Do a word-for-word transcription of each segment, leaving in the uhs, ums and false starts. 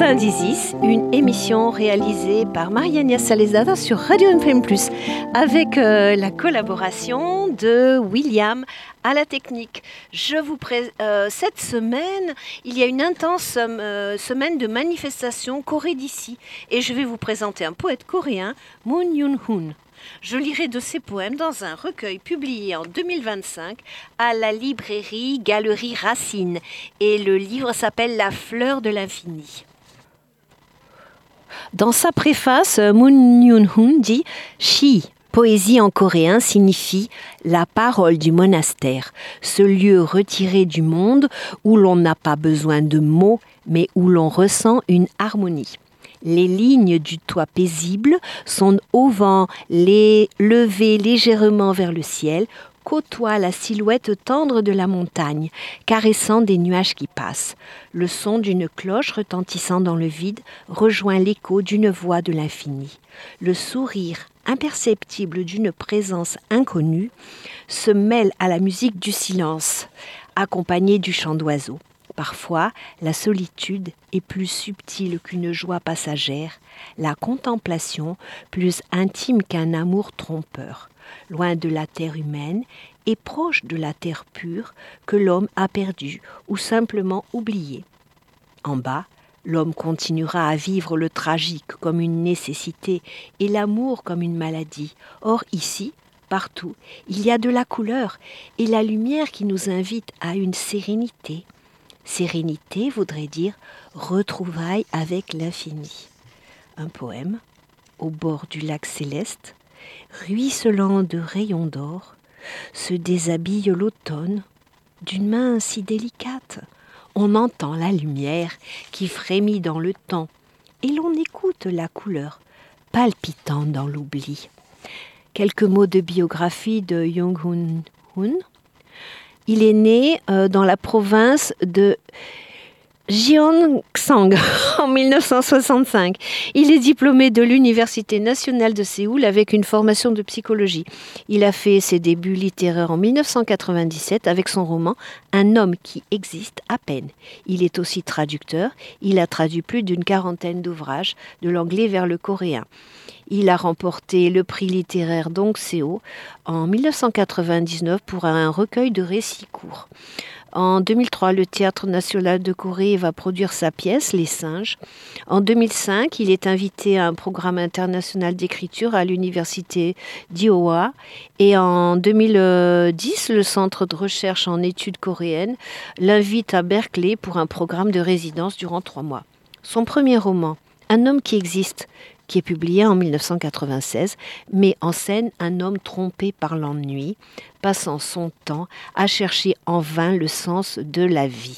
quatre-vingt-dix, une émission réalisée par Mariana Salezada sur Radio F M plus, avec euh, la collaboration de William à la technique. Je vous pré- euh, cette semaine, il y a une intense euh, semaine de manifestations Corée d'ici, et je vais vous présenter un poète coréen, Moon Yoon-hoon. Je lirai de ses poèmes dans un recueil publié en deux mille vingt-cinq à la librairie Galerie Racine. Et le livre s'appelle La fleur de l'infini. Dans sa préface, Moon Yoon-hoon dit « Shi ». Poésie en coréen signifie la parole du monastère, ce lieu retiré du monde où l'on n'a pas besoin de mots, mais où l'on ressent une harmonie. Les lignes du toit paisible sont au vent, les levées légèrement vers le ciel, côtoient la silhouette tendre de la montagne, caressant des nuages qui passent. Le son d'une cloche retentissant dans le vide rejoint l'écho d'une voix de l'infini. Le sourire imperceptible d'une présence inconnue se mêle à la musique du silence, accompagnée du chant d'oiseaux. Parfois, la solitude est plus subtile qu'une joie passagère, la contemplation plus intime qu'un amour trompeur, loin de la terre humaine et proche de la terre pure que l'homme a perdue ou simplement oubliée. En bas, l'homme continuera à vivre le tragique comme une nécessité et l'amour comme une maladie. Or ici, partout, il y a de la couleur et la lumière qui nous invite à une sérénité. Sérénité voudrait dire retrouvailles avec l'infini. Un poème au bord du lac céleste, ruisselant de rayons d'or, se déshabille l'automne d'une main si délicate. On entend la lumière qui frémit dans le temps et l'on écoute la couleur palpitant dans l'oubli. Quelques mots de biographie de Yoon-hoon. Il est né euh, dans la province de Gyeongsang en dix-neuf cent soixante-cinq. Il est diplômé de l'Université nationale de Séoul avec une formation de psychologie. Il a fait ses débuts littéraires en dix-neuf cent quatre-vingt-dix-sept avec son roman « Un homme qui existe à peine ». Il est aussi traducteur. Il a traduit plus d'une quarantaine d'ouvrages de l'anglais vers le coréen. Il a remporté le prix littéraire Dongseo en dix-neuf cent quatre-vingt-dix-neuf pour un recueil de récits courts. En deux mille trois, le Théâtre national de Corée va produire sa pièce, Les singes. En deux mille cinq, il est invité à un programme international d'écriture à l'université d'Iowa. Et en deux mille dix, le Centre de recherche en études coréennes l'invite à Berkeley pour un programme de résidence durant trois mois. Son premier roman, Un homme qui existe, qui est publié en dix-neuf cent quatre-vingt-seize, met en scène un homme trompé par l'ennui, passant son temps à chercher en vain le sens de la vie.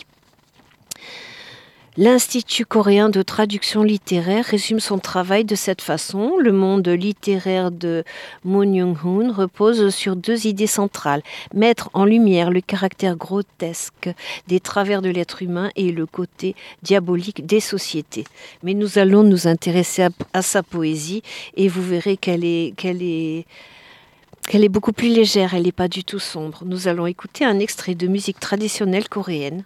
L'Institut coréen de traduction littéraire résume son travail de cette façon. Le monde littéraire de Moon Yoon-hoon repose sur deux idées centrales. Mettre en lumière le caractère grotesque des travers de l'être humain et le côté diabolique des sociétés. Mais nous allons nous intéresser à, à sa poésie et vous verrez qu'elle est, qu'elle est, qu'elle est beaucoup plus légère, elle n'est pas du tout sombre. Nous allons écouter un extrait de musique traditionnelle coréenne.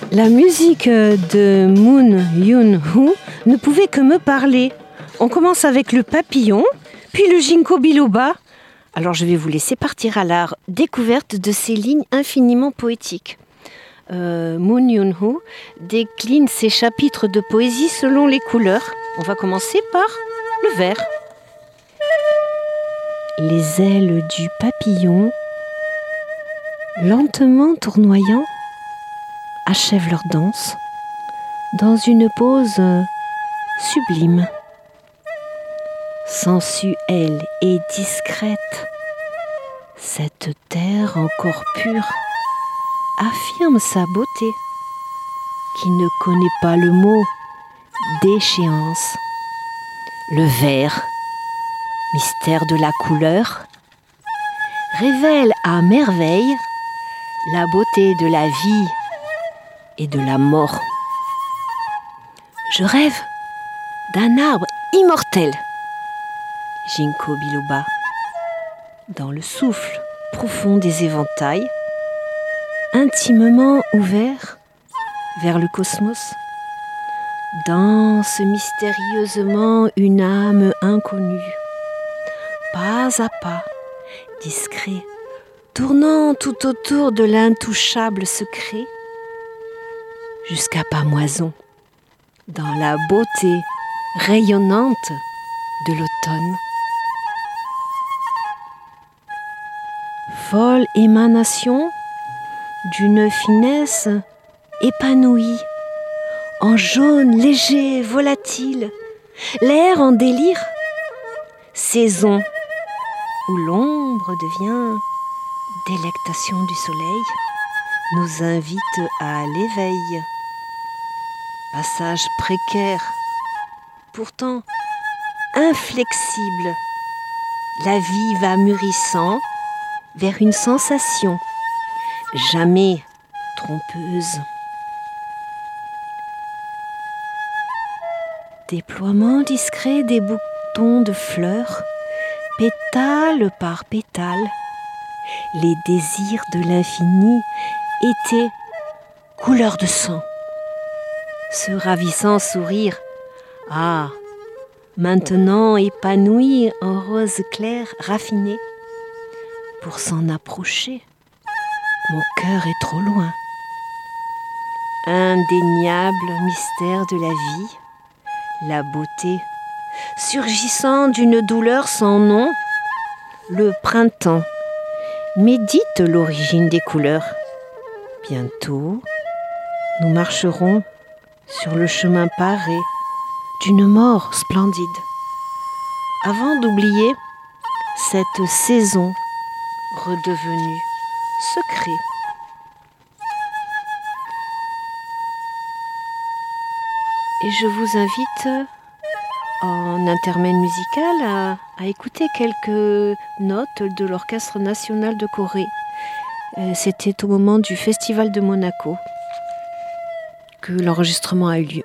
La musique de Moon Yoon-ho ne pouvait que me parler. On commence avec le papillon, puis le ginkgo biloba. Alors je vais vous laisser partir à la découverte de ces lignes infiniment poétiques. Euh, Moon Yoon-ho décline ses chapitres de poésie selon les couleurs. On va commencer par le vert. Les ailes du papillon, lentement tournoyant, achèvent leur danse dans une pose sublime. Sensuelle et discrète, cette terre encore pure affirme sa beauté, qui ne connaît pas le mot déchéance. Le vert, mystère de la couleur, révèle à merveille la beauté de la vie et de la mort. Je rêve d'un arbre immortel, ginkgo biloba, dans le souffle profond des éventails, intimement ouvert vers le cosmos, danse mystérieusement une âme inconnue, pas à pas, discret, tournant tout autour de l'intouchable secret, jusqu'à Pamoison, dans la beauté rayonnante de l'automne. Folle émanation d'une finesse épanouie, en jaune léger, volatile, l'air en délire, saison où l'ombre devient délectation du soleil, nous invite à l'éveil. Passage précaire, pourtant inflexible, la vie va mûrissant vers une sensation jamais trompeuse. Déploiement discret des boutons de fleurs, pétale par pétale, les désirs de l'infini étaient couleur de sang. Ce ravissant sourire, ah, maintenant épanoui en rose clair raffiné, pour s'en approcher, mon cœur est trop loin. Indéniable mystère de la vie, la beauté, surgissant d'une douleur sans nom, le printemps médite l'origine des couleurs. Bientôt, nous marcherons sur le chemin paré d'une mort splendide, avant d'oublier cette saison redevenue secret. Et je vous invite en intermède musical à, à écouter quelques notes de l'Orchestre national de Corée. C'était au moment du Festival de Monaco que l'enregistrement a eu lieu.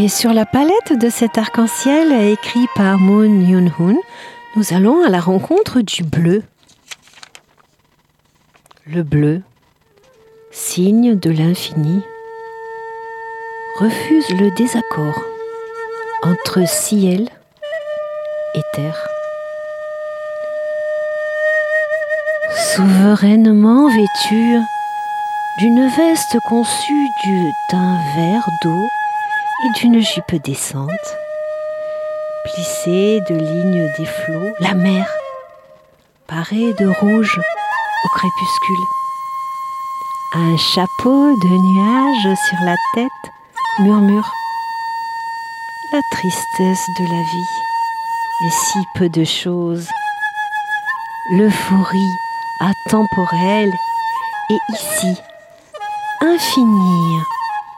Et sur la palette de cet arc-en-ciel écrit par Moon Yoon-hoon, nous allons à la rencontre du bleu. Le bleu, signe de l'infini, refuse le désaccord entre ciel et terre. Souverainement vêtue d'une veste conçue du- d'un verre d'eau et d'une jupe décente, plissée de lignes des flots, la mer, parée de rouge au crépuscule. Un chapeau de nuages sur la tête murmure la tristesse de la vie et si peu de choses. L'euphorie atemporelle est ici infinie.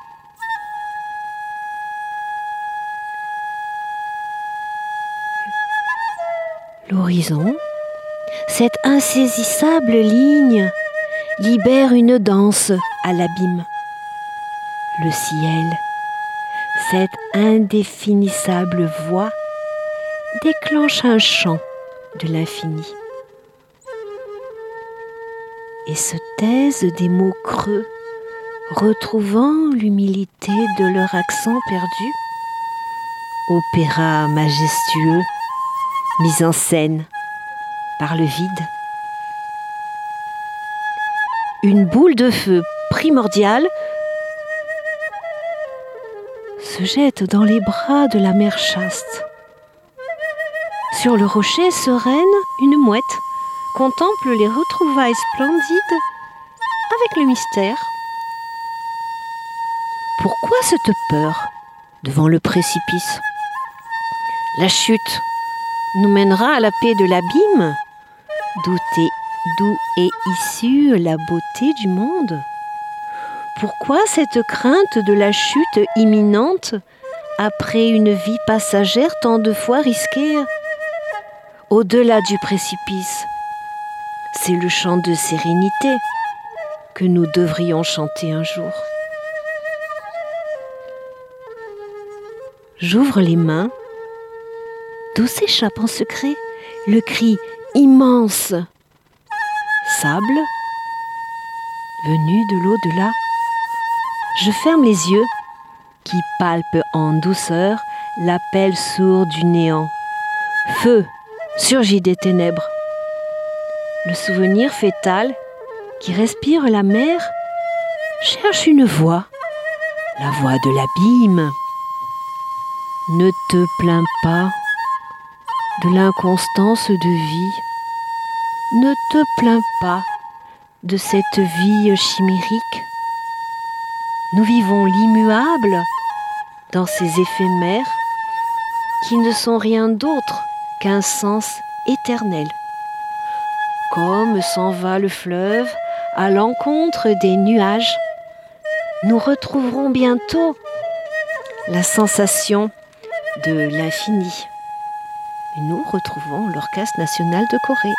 L'horizon, cette insaisissable ligne, libère une danse à l'abîme. Le ciel, cette indéfinissable voix, déclenche un chant de l'infini. Et se taisent des mots creux, retrouvant l'humilité de leur accent perdu. Opéra majestueux, mis en scène par le vide. Une boule de feu primordiale se jette dans les bras de la mer chaste. Sur le rocher sereine, une mouette contemple les retrouvailles splendides avec le mystère. Pourquoi cette peur devant le précipice? La chute nous mènera à la paix de l'abîme, d'où est, d'où est issue la beauté du monde. Pourquoi cette crainte de la chute imminente après une vie passagère tant de fois risquée? Au-delà du précipice, c'est le chant de sérénité que nous devrions chanter un jour. J'ouvre les mains, d'où s'échappe en secret le cri immense. Sable, venu de l'au-delà. Je ferme les yeux, qui palpent en douceur l'appel sourd du néant. Feu surgit des ténèbres. Le souvenir fétal qui respire la mer cherche une voix, la voix de l'abîme. Ne te plains pas de l'inconstance de vie. Ne te plains pas de cette vie chimérique. Nous vivons l'immuable dans ces éphémères qui ne sont rien d'autre qu'un sens éternel. Comme s'en va le fleuve à l'encontre des nuages, nous retrouverons bientôt la sensation de l'infini. Et nous retrouvons l'Orchestre national de Corée.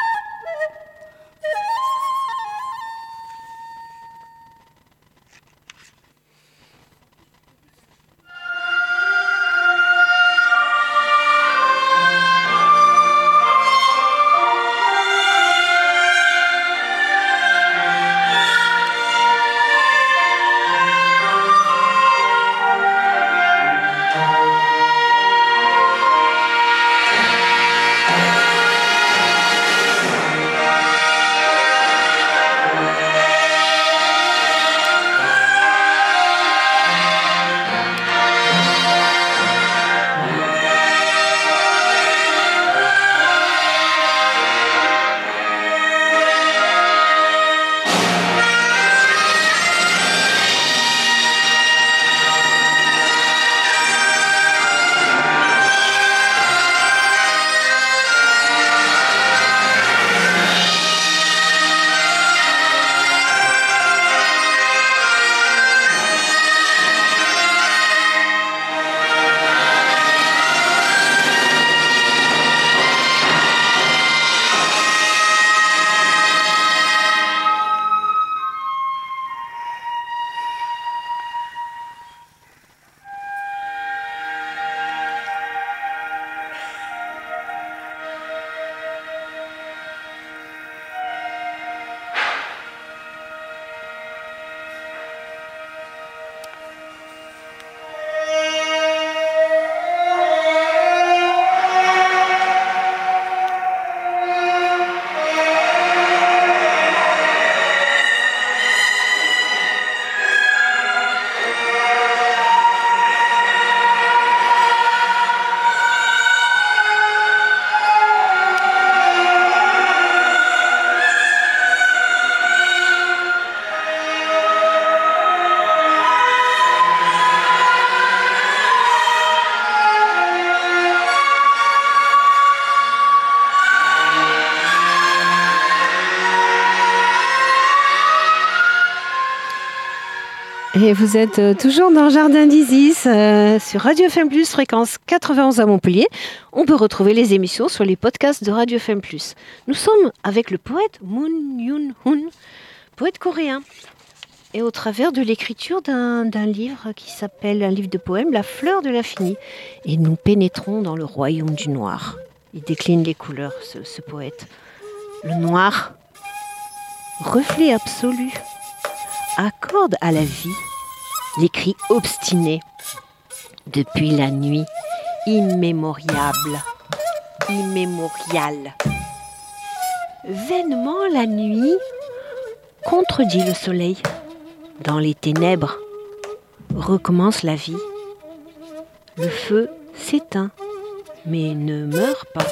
Et vous êtes euh, toujours dans le Jardin d'Isis euh, sur Radio F M plus, fréquence quatre-vingt-onze à Montpellier. On peut retrouver les émissions sur les podcasts de Radio F M plus. Nous sommes avec le poète Moon Yoon-hoon, poète coréen. Et au travers de l'écriture d'un, d'un livre qui s'appelle, un livre de poèmes, La fleur de l'infini. Et nous pénétrons dans le royaume du noir. Il décline les couleurs, ce, ce poète. Le noir, reflet absolu, accorde à la vie les cris obstinés depuis la nuit immémoriable, immémoriale. Vainement la nuit contredit le soleil. Dans les ténèbres recommence la vie. Le feu s'éteint, mais ne meurt pas.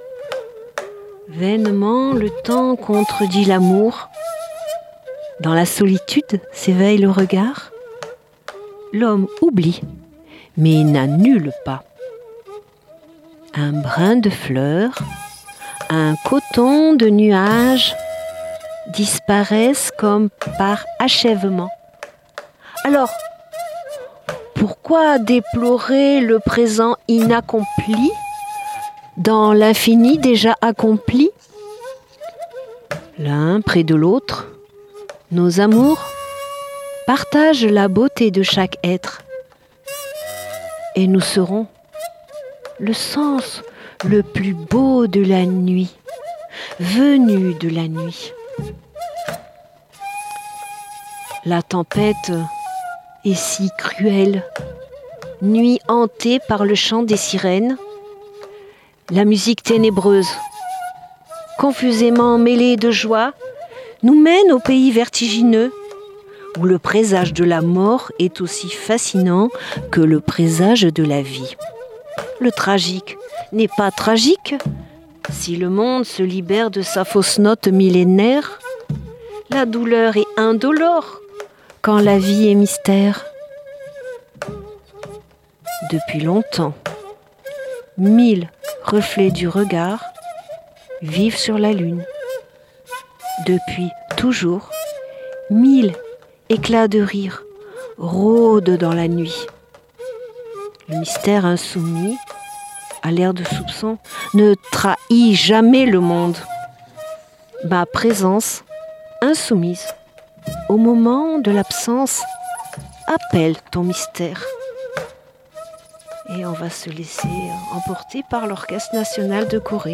Vainement le temps contredit l'amour. Dans la solitude s'éveille le regard. L'homme oublie, mais n'annule pas. Un brin de fleurs, un coton de nuages disparaissent comme par achèvement. Alors, pourquoi déplorer le présent inaccompli dans l'infini déjà accompli? L'un près de l'autre, nos amours partagent la beauté de chaque être. Et nous serons le sens le plus beau de la nuit, venu de la nuit. La tempête est si cruelle, nuit hantée par le chant des sirènes, la musique ténébreuse, confusément mêlée de joie, nous mène au pays vertigineux, où le présage de la mort est aussi fascinant que le présage de la vie. Le tragique n'est pas tragique si le monde se libère de sa fausse note millénaire. La douleur est indolore quand la vie est mystère. Depuis longtemps, mille reflets du regard vivent sur la lune. Depuis toujours, mille éclats de rire rôdent dans la nuit. Le mystère insoumis, à l'air de soupçon, ne trahit jamais le monde. Ma présence insoumise, au moment de l'absence, appelle ton mystère. Et on va se laisser emporter par l'Orchestre national de Corée.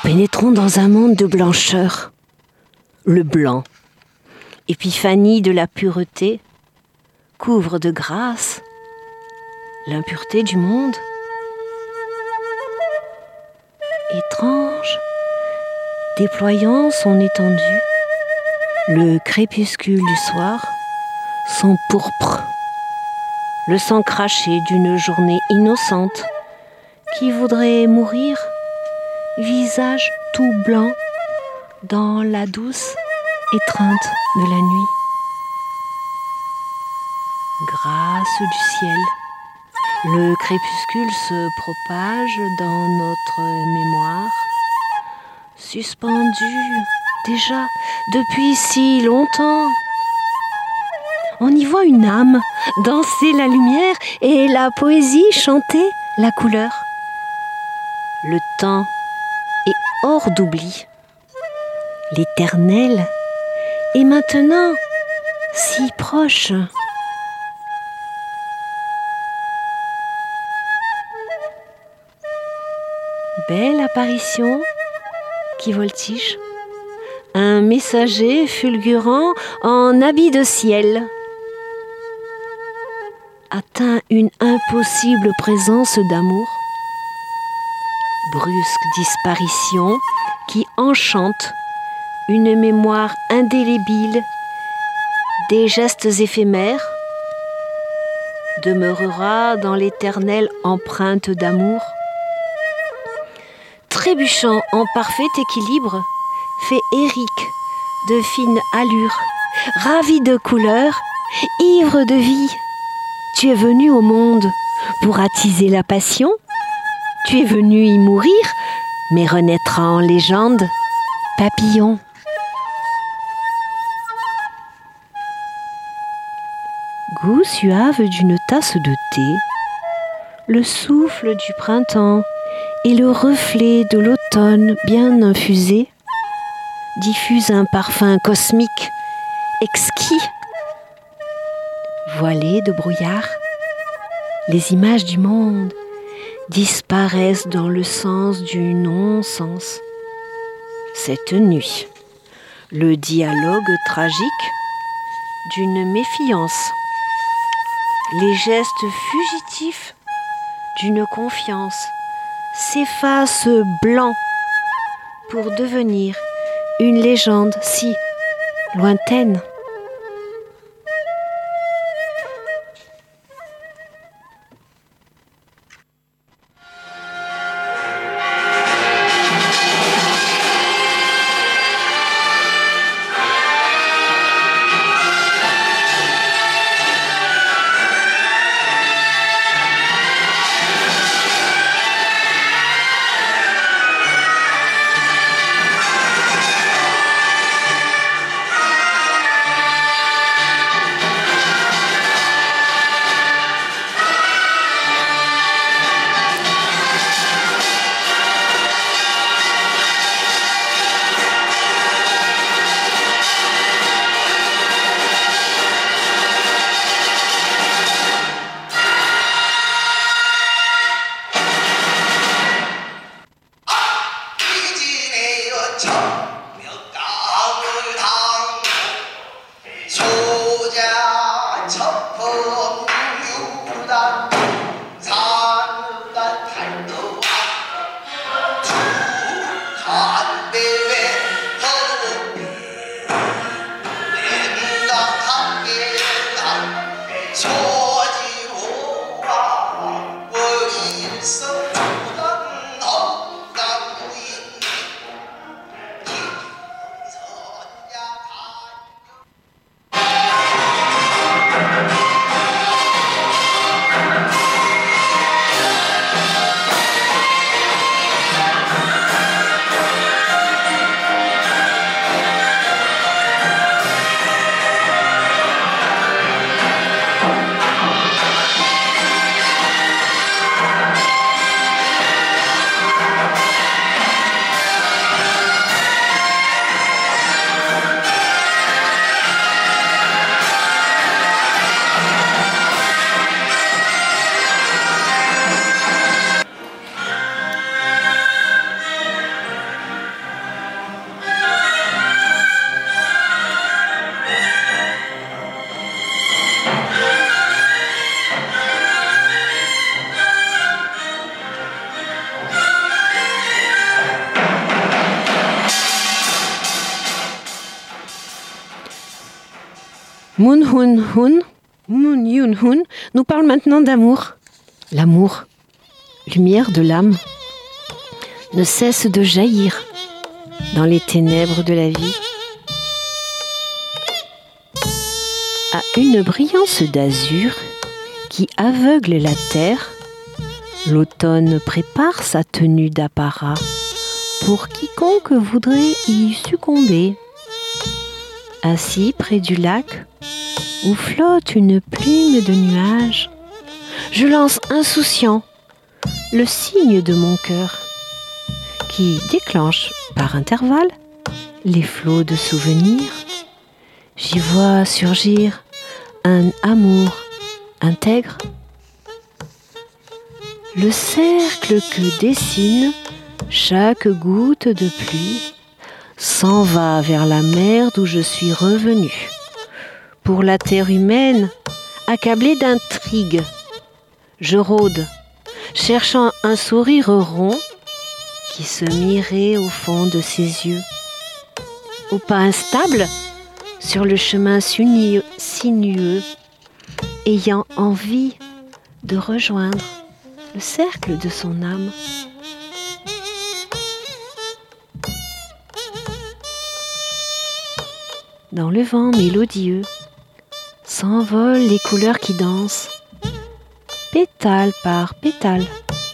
Pénétrons dans un monde de blancheur. Le blanc, épiphanie de la pureté, couvre de grâce l'impureté du monde. Étrange, déployant son étendue, le crépuscule du soir s'empourpre, le sang craché d'une journée innocente qui voudrait mourir, visage tout blanc dans la douce étreinte de la nuit. Grâce du ciel, le crépuscule se propage dans notre mémoire, suspendu déjà depuis si longtemps. On y voit une âme danser la lumière et la poésie chanter la couleur. Le temps est hors d'oubli. L'éternel est maintenant si proche. Belle apparition qui voltige, un messager fulgurant en habit de ciel atteint une impossible présence d'amour, brusque disparition qui enchante une mémoire indélébile des gestes éphémères, demeurera dans l'éternelle empreinte d'amour. Trébuchant en parfait équilibre, féerique de fine allure, ravi de couleurs, ivre de vie, tu es venu au monde pour attiser la passion, tu es venu y mourir, mais renaîtra en légende, papillon. Goût suave d'une tasse de thé, le souffle du printemps et le reflet de l'automne bien infusé diffusent un parfum cosmique exquis. Voilées de brouillard, les images du monde disparaissent dans le sens du non-sens. Cette nuit, le dialogue tragique d'une méfiance, les gestes fugitifs d'une confiance s'effacent blancs pour devenir une légende si lointaine. Moon Hun Hun, Moon Yoon Hun, nous parle maintenant d'amour. L'amour, lumière de l'âme, ne cesse de jaillir dans les ténèbres de la vie. À une brillance d'azur qui aveugle la terre, l'automne prépare sa tenue d'apparat pour quiconque voudrait y succomber. Assis près du lac, où flotte une plume de nuages, je lance insouciant le signe de mon cœur, qui déclenche par intervalles les flots de souvenirs. J'y vois surgir un amour intègre. Le cercle que dessine chaque goutte de pluie s'en va vers la mer d'où je suis revenu. Pour la terre humaine, accablée d'intrigues, je rôde, cherchant un sourire rond qui se mirait au fond de ses yeux. Au pas instable, sur le chemin sinueux, ayant envie de rejoindre le cercle de son âme. Dans le vent mélodieux, s'envolent les couleurs qui dansent, pétale par pétale.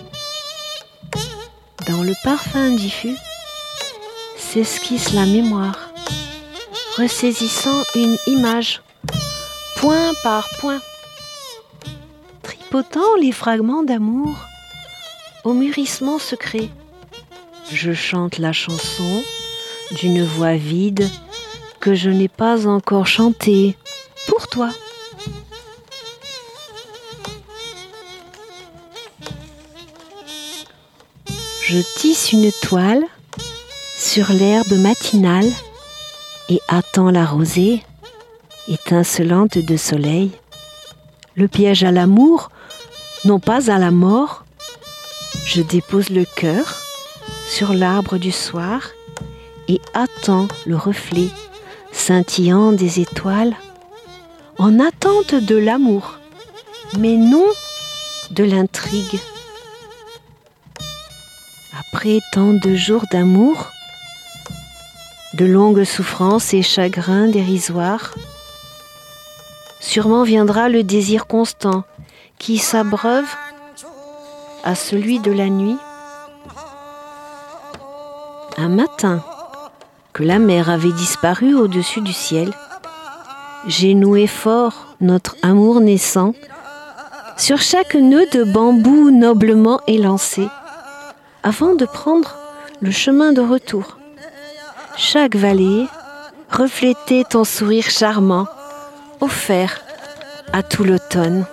Dans le parfum diffus, s'esquisse la mémoire, ressaisissant une image, point par point, tripotant les fragments d'amour au mûrissement secret. Je chante la chanson d'une voix vide que je n'ai pas encore chantée pour toi. Je tisse une toile sur l'herbe matinale et attends la rosée, étincelante de soleil. Le piège à l'amour, non pas à la mort. Je dépose le cœur sur l'arbre du soir et attends le reflet scintillant des étoiles, en attente de l'amour, mais non de l'intrigue. Après tant de jours d'amour, de longues souffrances et chagrins dérisoires, sûrement viendra le désir constant qui s'abreuve à celui de la nuit. Un matin, que la mer avait disparu au-dessus du ciel, j'ai noué fort notre amour naissant sur chaque nœud de bambou noblement élancé, avant de prendre le chemin de retour. Chaque vallée reflétait ton sourire charmant, offert à tout l'automne.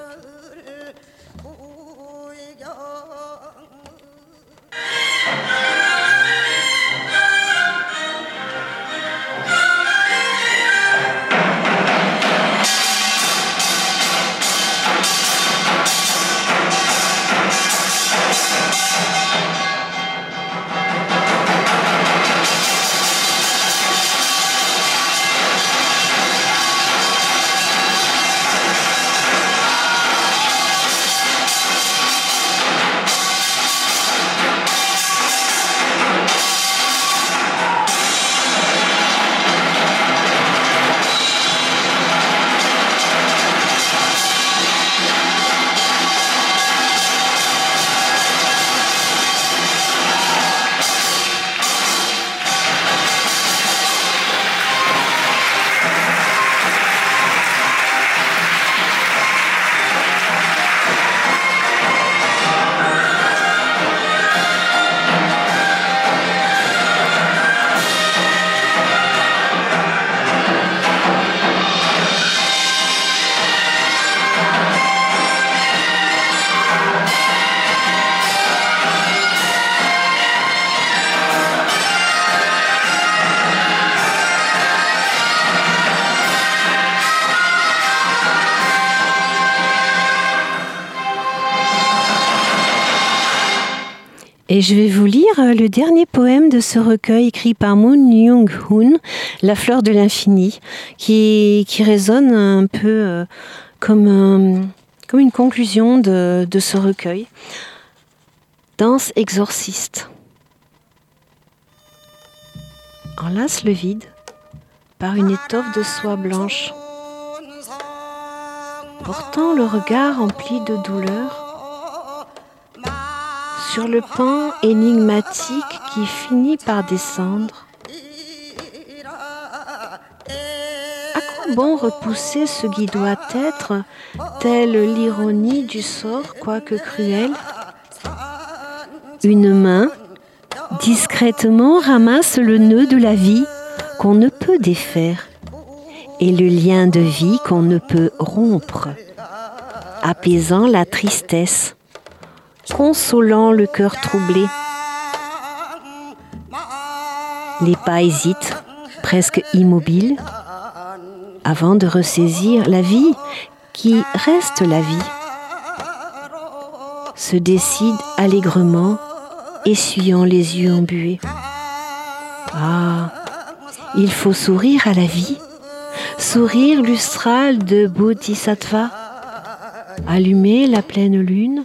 Et je vais vous lire le dernier poème de ce recueil écrit par Moon Young-hoon, La fleur de l'infini, qui, qui résonne un peu euh, comme, euh, comme une conclusion de, de ce recueil. Danse exorciste. Enlace le vide par une étoffe de soie blanche, portant le regard empli de douleur sur le pan énigmatique qui finit par descendre. À quoi bon repousser ce qui doit être, telle l'ironie du sort, quoique cruelle? Une main, discrètement, ramasse le nœud de la vie qu'on ne peut défaire et le lien de vie qu'on ne peut rompre, apaisant la tristesse, consolant le cœur troublé. Les pas hésitent, presque immobiles, avant de ressaisir la vie qui reste la vie. Se décide allègrement, essuyant les yeux embués. Ah, il faut sourire à la vie, sourire lustral de Bodhisattva, allumer la pleine lune.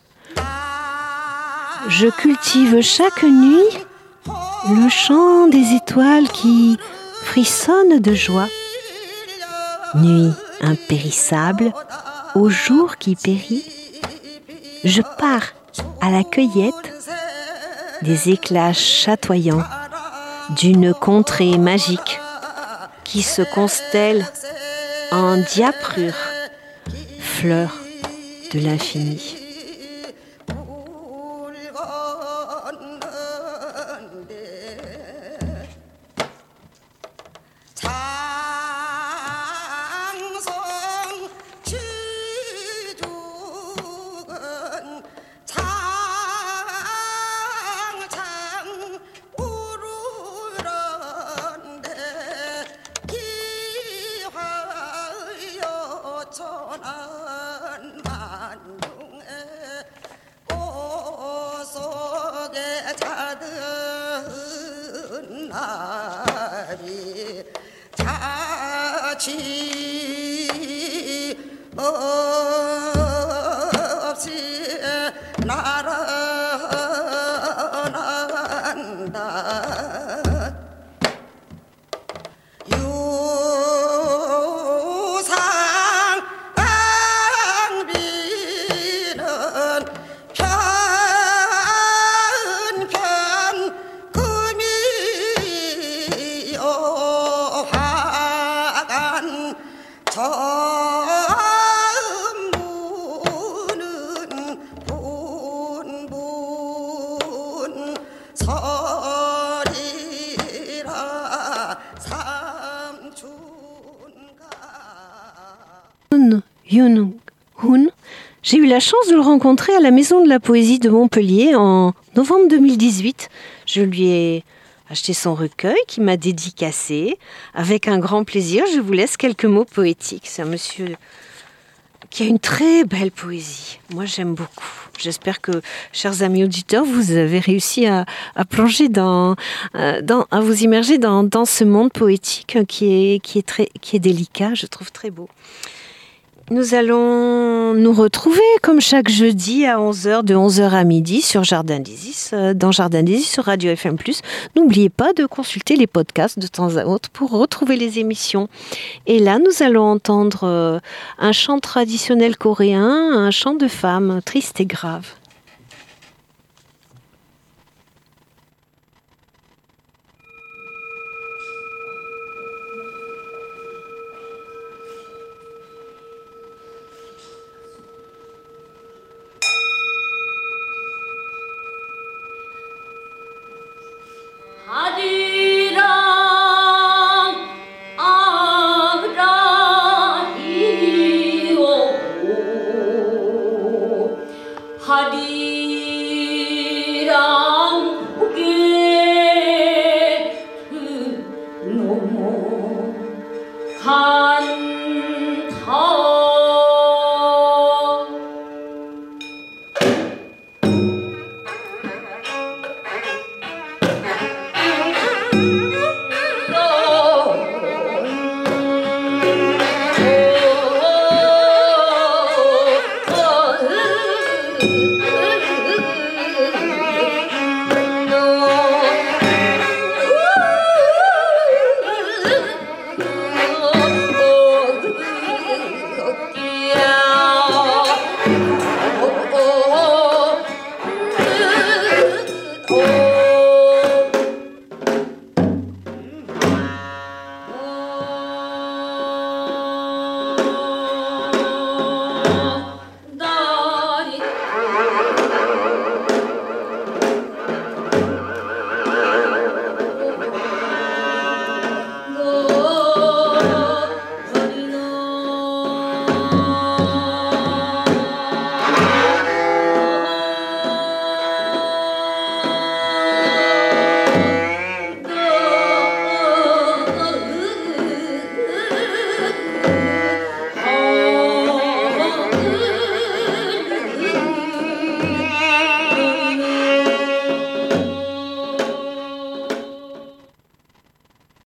Je cultive chaque nuit le chant des étoiles qui frissonnent de joie. Nuit impérissable, au jour qui périt, je pars à la cueillette des éclats chatoyants d'une contrée magique qui se constelle en diaprure, fleur de l'infini. Yoon-hoon, j'ai eu la chance de le rencontrer à la Maison de la Poésie de Montpellier en novembre deux mille dix-huit. Je lui ai acheté son recueil qui m'a dédicacé. Avec un grand plaisir, je vous laisse quelques mots poétiques. C'est un monsieur qui a une très belle poésie. Moi, j'aime beaucoup. J'espère que, chers amis auditeurs, vous avez réussi à, à plonger dans, dans, à vous immerger dans, dans ce monde poétique qui est, qui est très, qui est délicat. Je trouve très beau. Nous allons nous retrouver comme chaque jeudi à onze heures, de onze heures à midi sur Jardin d'Isis, dans Jardin d'Isis sur Radio F M plus. N'oubliez pas de consulter les podcasts de temps à autre pour retrouver les émissions. Et là, nous allons entendre un chant traditionnel coréen, un chant de femme triste et grave. 한